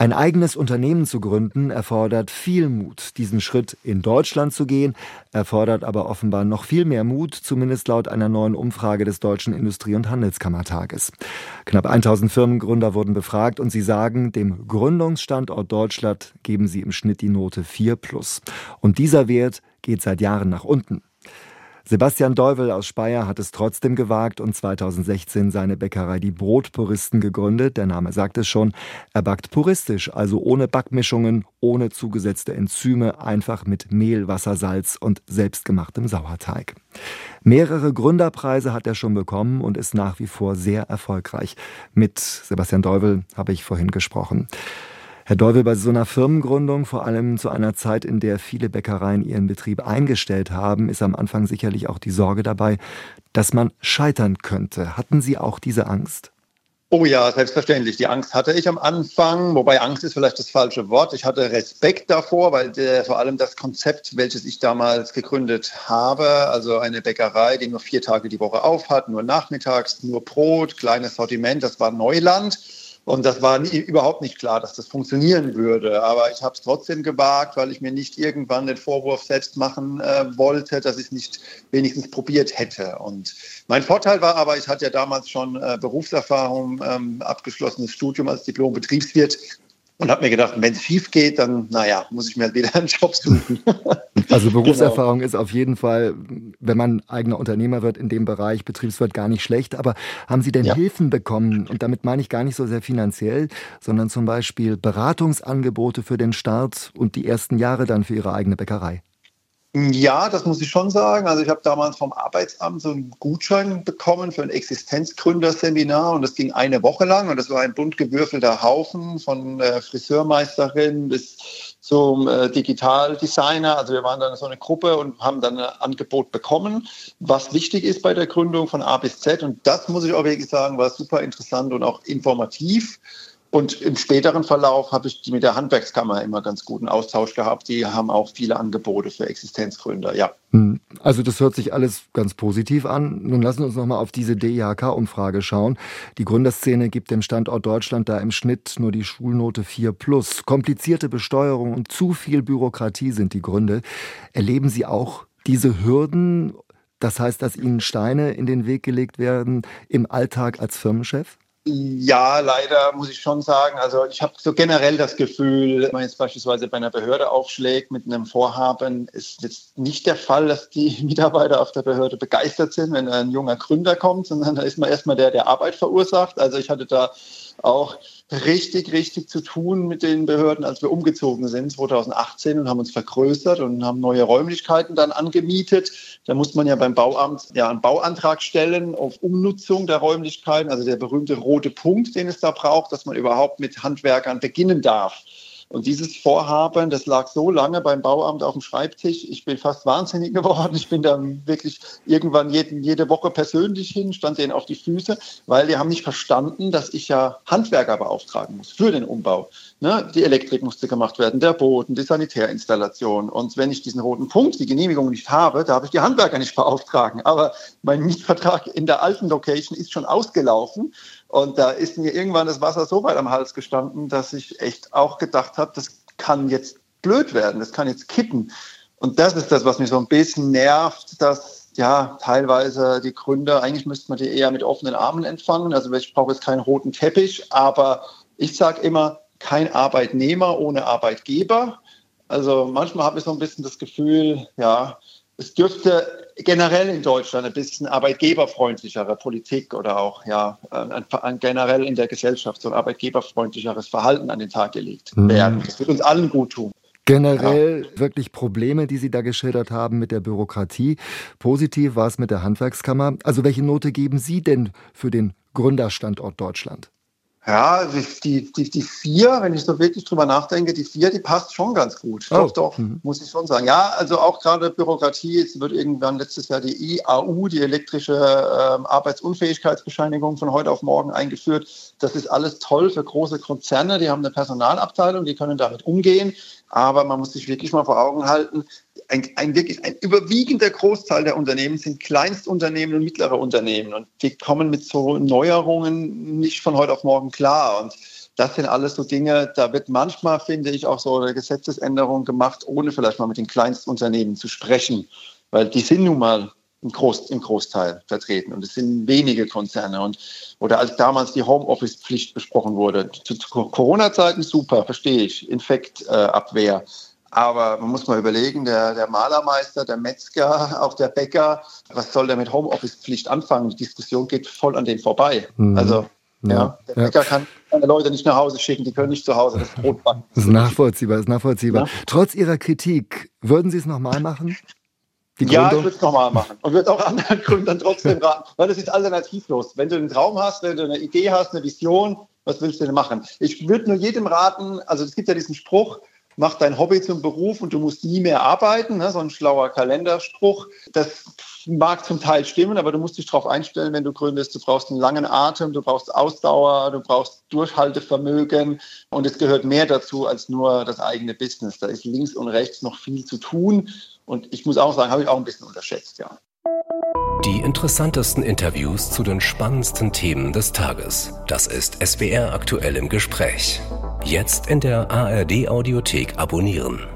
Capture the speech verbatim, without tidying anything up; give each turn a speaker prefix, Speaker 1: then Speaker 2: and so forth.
Speaker 1: Ein eigenes Unternehmen zu gründen, erfordert viel Mut. Diesen Schritt in Deutschland zu gehen, erfordert aber offenbar noch viel mehr Mut, zumindest laut einer neuen Umfrage des Deutschen Industrie- und Handelskammertages. Knapp tausend Firmengründer wurden befragt und sie sagen, dem Gründungsstandort Deutschland geben sie im Schnitt die Note vier plus. Und dieser Wert geht seit Jahren nach unten. Sebastian Deuvel aus Speyer hat es trotzdem gewagt und zweitausendsechzehn seine Bäckerei Die Brotpuristen gegründet. Der Name sagt es schon. Er backt puristisch, also ohne Backmischungen, ohne zugesetzte Enzyme, einfach mit Mehl, Wasser, Salz und selbstgemachtem Sauerteig. Mehrere Gründerpreise hat er schon bekommen und ist nach wie vor sehr erfolgreich. Mit Sebastian Deuvel habe ich vorhin gesprochen. Herr Deuvel, bei so einer Firmengründung, vor allem zu einer Zeit, in der viele Bäckereien ihren Betrieb eingestellt haben, ist am Anfang sicherlich auch die Sorge dabei, dass man scheitern könnte. Hatten Sie auch diese Angst?
Speaker 2: Oh ja, selbstverständlich. Die Angst hatte ich am Anfang, wobei Angst ist vielleicht das falsche Wort. Ich hatte Respekt davor, weil der, vor allem das Konzept, welches ich damals gegründet habe, also eine Bäckerei, die nur vier Tage die Woche auf hat, nur nachmittags, nur Brot, kleines Sortiment, das war Neuland. Und das war nie, überhaupt nicht klar, dass das funktionieren würde. Aber ich habe es trotzdem gewagt, weil ich mir nicht irgendwann den Vorwurf selbst machen äh, wollte, dass ich es nicht wenigstens probiert hätte. Und mein Vorteil war aber, ich hatte ja damals schon äh, Berufserfahrung, ähm, abgeschlossenes Studium als Diplom-Betriebswirt. Und habe mir gedacht, wenn es schief geht, dann, naja, muss ich mir halt wieder einen Job suchen.
Speaker 1: Also Berufserfahrung genau. Ist auf jeden Fall, wenn man eigener Unternehmer wird in dem Bereich, Betriebswirt, gar nicht schlecht. Aber haben Sie denn ja. Hilfen bekommen? Und damit meine ich gar nicht so sehr finanziell, sondern zum Beispiel Beratungsangebote für den Start und die ersten Jahre dann für Ihre eigene Bäckerei?
Speaker 2: Ja, das muss ich schon sagen. Also ich habe damals vom Arbeitsamt so einen Gutschein bekommen für ein Existenzgründerseminar und das ging eine Woche lang und das war ein bunt gewürfelter Haufen von äh, Friseurmeisterin bis zum äh, Digitaldesigner. Also wir waren dann so eine Gruppe und haben dann ein Angebot bekommen, was wichtig ist bei der Gründung von A bis Z. Und das muss ich auch wirklich sagen, war super interessant und auch informativ. Und im späteren Verlauf habe ich mit der Handwerkskammer immer ganz guten Austausch gehabt. Die haben auch viele Angebote für Existenzgründer, ja.
Speaker 1: Also das hört sich alles ganz positiv an. Nun lassen wir uns nochmal auf diese D I H K-Umfrage schauen. Die Gründerszene gibt dem Standort Deutschland da im Schnitt nur die Schulnote vier plus. Komplizierte Besteuerung und zu viel Bürokratie sind die Gründe. Erleben Sie auch diese Hürden? Das heißt, dass Ihnen Steine in den Weg gelegt werden im Alltag als Firmenchef?
Speaker 2: Ja, leider muss ich schon sagen. Also ich habe so generell das Gefühl, wenn man jetzt beispielsweise bei einer Behörde aufschlägt mit einem Vorhaben, ist jetzt nicht der Fall, dass die Mitarbeiter auf der Behörde begeistert sind, wenn ein junger Gründer kommt, sondern da ist man erstmal der, der Arbeit verursacht. Also ich hatte da auch richtig, richtig zu tun mit den Behörden, als wir umgezogen sind zweitausendachtzehn und haben uns vergrößert und haben neue Räumlichkeiten dann angemietet. Da muss man ja beim Bauamt ja einen Bauantrag stellen auf Umnutzung der Räumlichkeiten, also der berühmte rote Punkt, den es da braucht, dass man überhaupt mit Handwerkern beginnen darf. Und dieses Vorhaben, das lag so lange beim Bauamt auf dem Schreibtisch. Ich bin fast wahnsinnig geworden. Ich bin da wirklich irgendwann jeden, jede Woche persönlich hin, stand denen auf die Füße, weil die haben nicht verstanden, dass ich ja Handwerker beauftragen muss für den Umbau. Ne? Die Elektrik musste gemacht werden, der Boden, die Sanitärinstallation. Und wenn ich diesen roten Punkt, die Genehmigung nicht habe, darf ich die Handwerker nicht beauftragen. Aber mein Mietvertrag in der alten Location ist schon ausgelaufen. Und da ist mir irgendwann das Wasser so weit am Hals gestanden, dass ich echt auch gedacht habe, das kann jetzt blöd werden, das kann jetzt kippen. Und das ist das, was mich so ein bisschen nervt, dass ja teilweise die Gründer, eigentlich müsste man die eher mit offenen Armen empfangen. Also ich brauche jetzt keinen roten Teppich, aber ich sage immer, kein Arbeitnehmer ohne Arbeitgeber. Also manchmal habe ich so ein bisschen das Gefühl, ja, es dürfte generell in Deutschland ein bisschen arbeitgeberfreundlichere Politik oder auch ja ein, ein, generell in der Gesellschaft so ein arbeitgeberfreundlicheres Verhalten an den Tag gelegt werden. Das wird uns allen gut tun.
Speaker 1: Generell ja. Wirklich Probleme, die Sie da geschildert haben mit der Bürokratie. Positiv war es mit der Handwerkskammer. Also welche Note geben Sie denn für den Gründerstandort Deutschland?
Speaker 2: Ja, die, die, die vier, wenn ich so wirklich drüber nachdenke, die vier, die passt schon ganz gut.
Speaker 1: Oh.
Speaker 2: Doch, doch, mhm. muss ich schon sagen. Ja, also auch gerade Bürokratie, jetzt wird irgendwann letztes Jahr die I A U, die elektrische äh, Arbeitsunfähigkeitsbescheinigung von heute auf morgen eingeführt. Das ist alles toll für große Konzerne, die haben eine Personalabteilung, die können damit umgehen. Aber man muss sich wirklich mal vor Augen halten, ein, ein wirklich ein überwiegender Großteil der Unternehmen sind Kleinstunternehmen und mittlere Unternehmen. Und die kommen mit so Neuerungen nicht von heute auf morgen klar. Und Das sind alles so Dinge, da wird manchmal, finde ich, auch so eine Gesetzesänderung gemacht, ohne vielleicht mal mit den Kleinstunternehmen zu sprechen, weil die sind nun mal im, Groß, im Großteil vertreten und es sind wenige Konzerne. Und, oder als damals die Homeoffice-Pflicht besprochen wurde, zu, zu Corona-Zeiten super, verstehe ich, Infektabwehr. Äh, Aber man muss mal überlegen, der, der Malermeister, der Metzger, auch der Bäcker, was soll der mit Homeoffice-Pflicht anfangen? Die Diskussion geht voll an dem vorbei. Mhm. Also ja, ja, der Bäcker ja. kann seine Leute nicht nach Hause schicken, die können nicht zu Hause das Brot backen.
Speaker 1: Das ist nachvollziehbar, ist nachvollziehbar. Ja? Trotz Ihrer Kritik, würden Sie es nochmal machen?
Speaker 2: Die ja, ich würde es nochmal machen und würde auch anderen Gründern trotzdem raten, weil das ist alternativlos. Wenn du einen Traum hast, wenn du eine Idee hast, eine Vision, was willst du denn machen? Ich würde nur jedem raten, also es gibt ja diesen Spruch, mach dein Hobby zum Beruf und du musst nie mehr arbeiten, ne? So ein schlauer Kalenderspruch. Das mag zum Teil stimmen, aber du musst dich darauf einstellen, wenn du gründest. Du brauchst einen langen Atem, du brauchst Ausdauer, du brauchst Durchhaltevermögen und es gehört mehr dazu als nur das eigene Business. Da ist links und rechts noch viel zu tun und ich muss auch sagen, habe ich auch ein bisschen unterschätzt, ja.
Speaker 3: Die interessantesten Interviews zu den spannendsten Themen des Tages. Das ist S W R aktuell im Gespräch. Jetzt in der A R D Audiothek abonnieren.